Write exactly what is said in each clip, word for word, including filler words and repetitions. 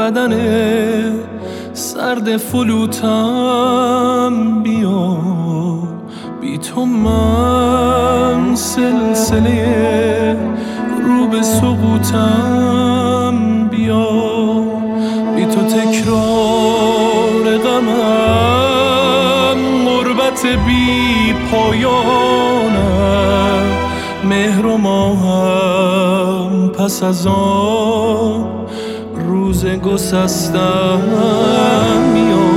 بدن سرد فلوتم بیا، بی تو من سلسله رو به سقوطم بیا، بی تو تکرار غمم غربت بی پایانم، مهر و ماهم پس از آن روز گسستم میاد.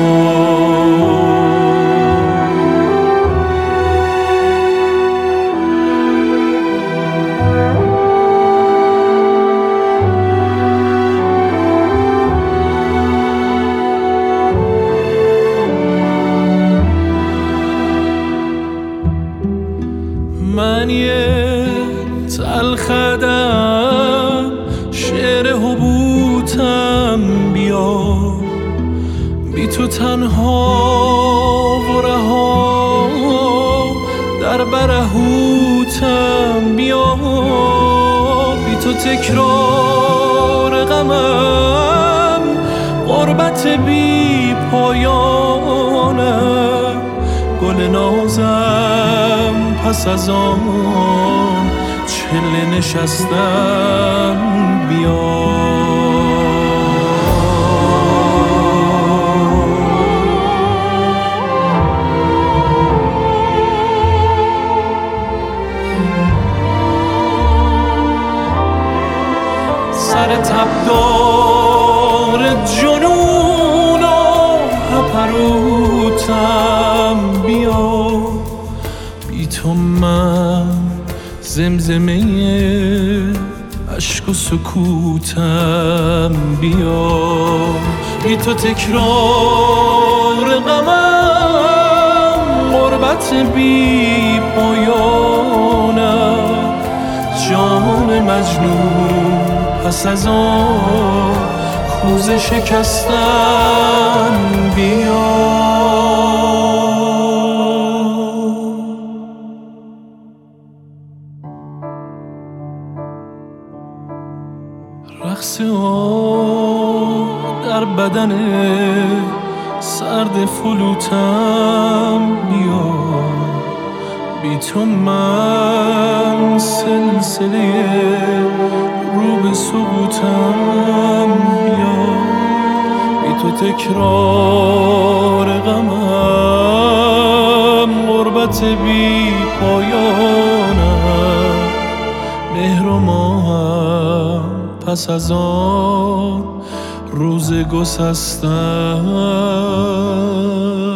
من یه تلخدم شعر حبوطم بیا، بی تو تنها و رها در برهوتم بیا، بی تو تکرار غمم غربت بی پایانم، گل نازم پس از آن چله نشستم بیا. سر تبدار جنون و هپروتم بیا، بی تو من زمزمه عشق و سکوتم بیا، بی تو تکرار غمم غربت بی پایانم، جان مجنون پس از آن کوزه شکستم بیا. رقص آب در بدن سرد فلوتم بیا، بی تو من سلسله رو به سقوطم بیا، بی تو تکرار غمم غربت بی پایانم، مهر و ماهم پس از آن روز گسستم